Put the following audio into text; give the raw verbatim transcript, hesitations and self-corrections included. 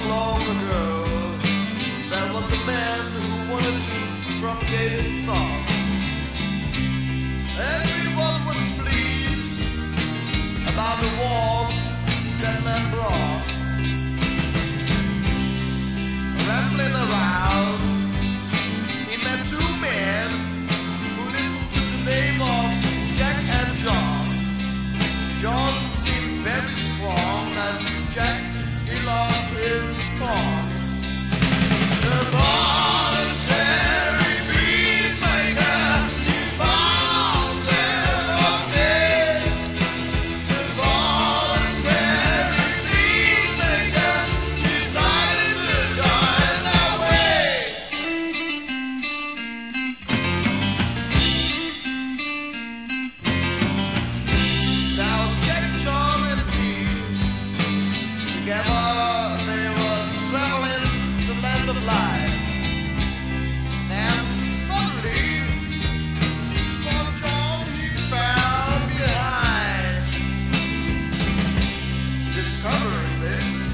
long ago, there was a man who wanted to propagate his thought. Everyone was pleased about the warmth that man brought. Rambling around, he met two men who listened to the name of Jack and John. John seemed very strong, and Jack, he lost his tongue. The voluntary peacemaker, he found them all dead. The voluntary peacemaker decided to join their way. Now Jack, John, and Pete, together they were traveling the land of life. And suddenly, small John, he fell behind. Discovering this,